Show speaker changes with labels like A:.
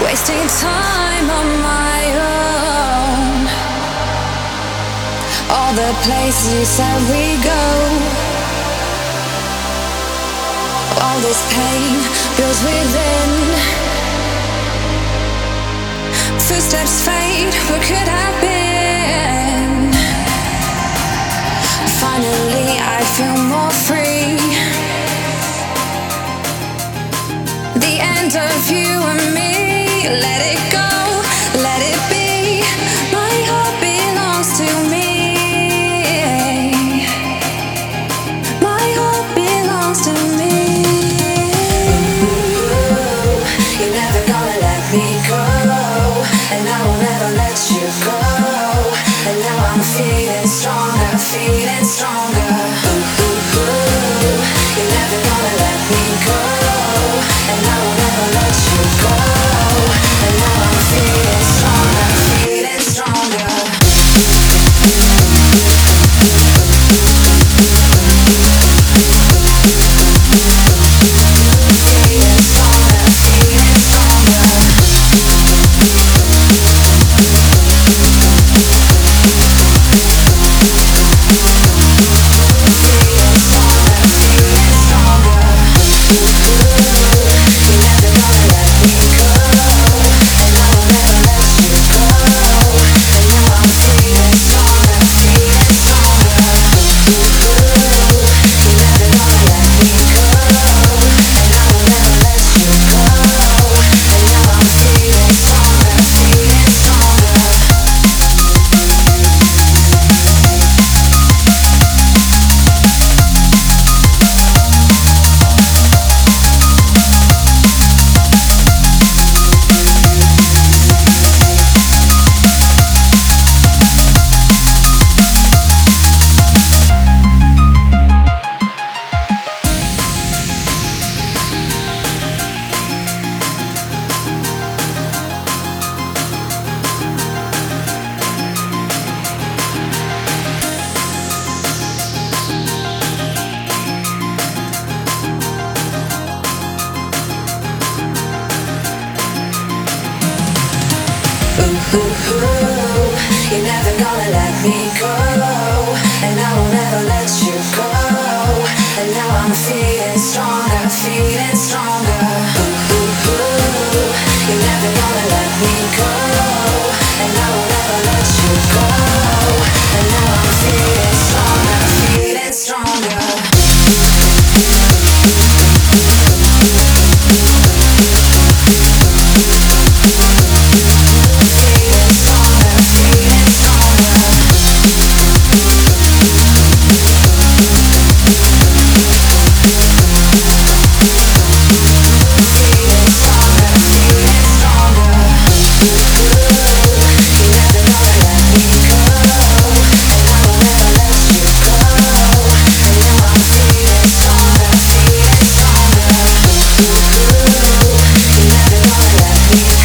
A: wasting time on my own. All the places you said we go, all this pain builds within. Footsteps fade, what could have been? Finally I feel more free. The end of you and me, let it go, let it be. My heart belongs to me. My heart belongs to me. You're never gonna let me go, and I will never let you go. And now I'm feeling stronger, feeling stronger. You're never gonna let me go, and I will never let you go. And now I'm feeling stronger, feeling stronger. Feeling stronger, feeling stronger. You're never gonna let me go, and I will never let you go. And now I'm feeling stronger, feeling stronger. You're never gonna let me go, and I will never let you go. And now I'm feeling stronger, feeling stronger. You're never gonna let me go.